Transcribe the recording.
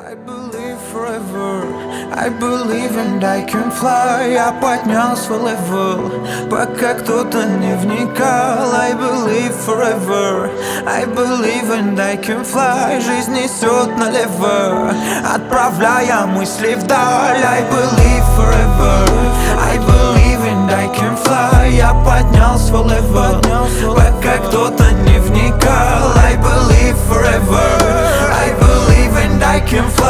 I believe forever, I believe and I can fly. Я поднял свой левел, пока кто-то не вникал. I believe forever, I believe and I can fly. Жизнь несет налево, отправляя мысли вдаль. I believe forever, I believe and I can fly. Я поднял свой левел, пока кто-то не вникал. I believe forever, I believe and I can fly.